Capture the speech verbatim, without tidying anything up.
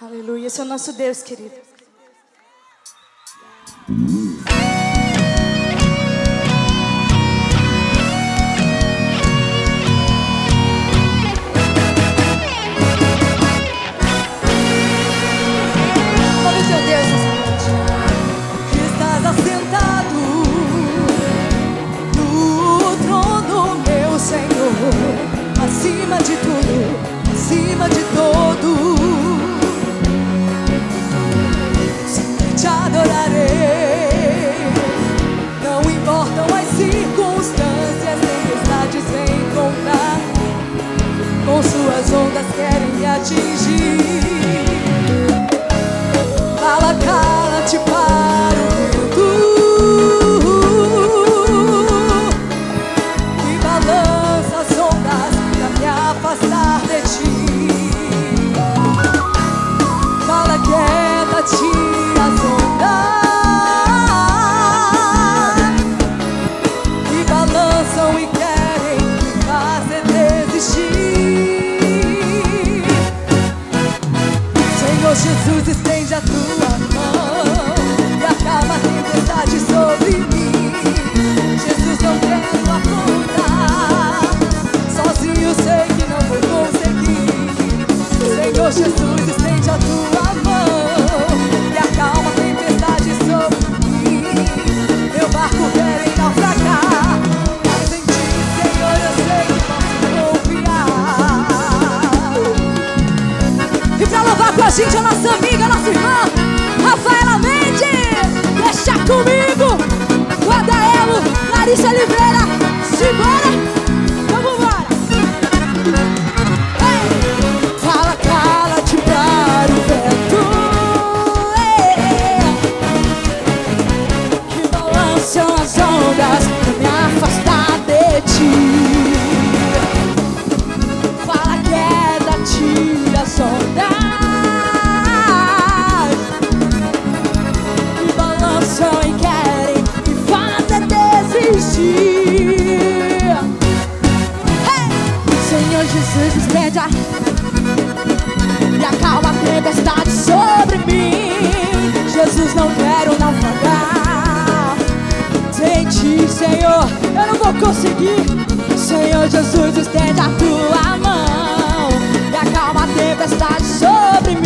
Aleluia, esse é o nosso Deus, querido. Olha o teu Deus nessa noite. Estás assentado no trono, meu Senhor, acima de tudo, acima de todo. Sempre te adorarei. Não importam as circunstâncias, tempestades vêm contra mim, com suas ondas querem me atingir. Fala, cala-te para o vento e balança as ondas pra me afastar de ti. Fala, quieta-te as ondas que balançam e querem me fazer desistir. Senhor Jesus, estende a tua mão e acaba a tempestade sobre mim. Jesus, não quero afundar, sozinho sei que não vou conseguir. Senhor Jesus, estende a tua mão e acalma a tempestade sobre mim. Meu barco quer naufragar, mas em ti, Senhor, eu sei que posso confiar. E pra louvar com a gente a nossa amiga, a nossa irmã Rafaela Mendes, deixa comigo, Guadaelo, Larissa Oliveira, simbora, vamos embora. Ei! Fala, cala-te para o vento, ei, que balançam as ondas pra me afastar de ti. Fala, queda-te as ondas e querem me fazer desistir. Hey! Senhor Jesus, estende a e acalma a tempestade sobre mim. Jesus, não quero naufragar sem ti, Senhor, eu não vou conseguir. Senhor Jesus, estende a tua mão e acalma a tempestade sobre mim.